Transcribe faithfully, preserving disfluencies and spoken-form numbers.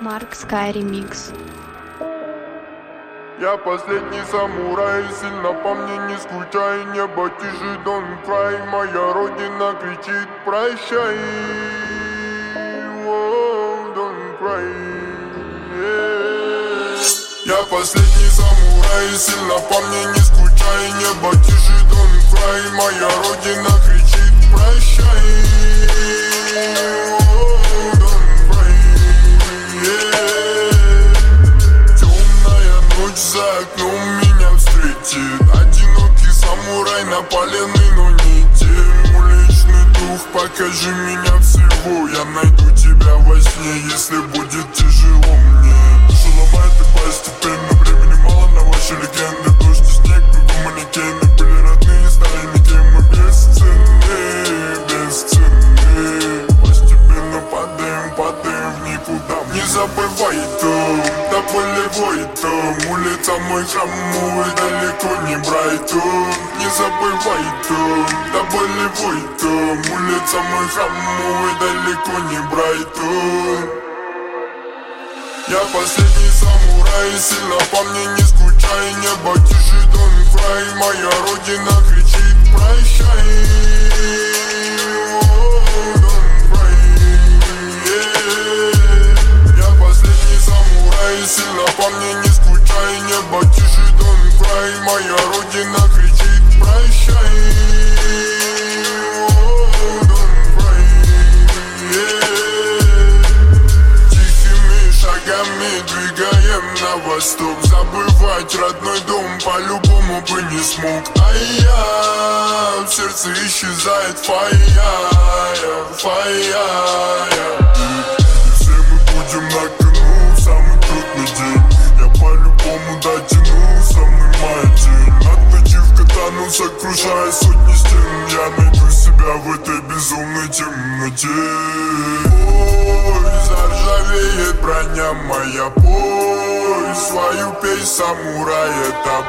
Марк Скай ремикс. Я последний самурай, сильно по мне не скучай. Небо тише, don't cry. Моя родина кричит прощай. Whoa, don't cry. Yeah. Я последний самурай, сильно по мне не скучай. Небо тише, don't cry. Моя родина кричит прощай. Whoa, don't cry. Yeah. Темная ночь за окном меня встретит. Одинокий самурай, напаленный, но не тем. Уличный дух, покажи меня всего. Я найду тебя во сне, если будет тяжело мне. Душу ломает и постепенно, времени мало на ваши легенды. Дождь и снег, кругом манекены. Были родные, стали никем, мы бесценны, бесценны. Постепенно падаем, падаем в никуда. Не забывай там, да полевой там. Улица мой храмовый, далеко не Брайтон. Не забывай там, да полевой там. Улица мой храмовый, далеко не Брайтон. Я последний самурай, сильно по мне не скучай. Небо тише, don't cry. Моя родина кричит прощай. Oh, don't cry. Yeah. Я последний самурай, сильно по мне не скучай. Небо тише, don't cry. Моя родина кричит прощай. Oh, don't cry. Yeah. Тихими шагами двигаем на восток. Забывать родной дом по-любому бы не смог. А я в сердце исчезает фая, фая. И все мы будем на кону в самый трудный день. Я по-любому дотяну самый май день. Отточив катану, сокрушая сотни стен. Я найду себя в этой безумной темноте. Ой, заржавеет броня моя, пой свою песнь, самурай, это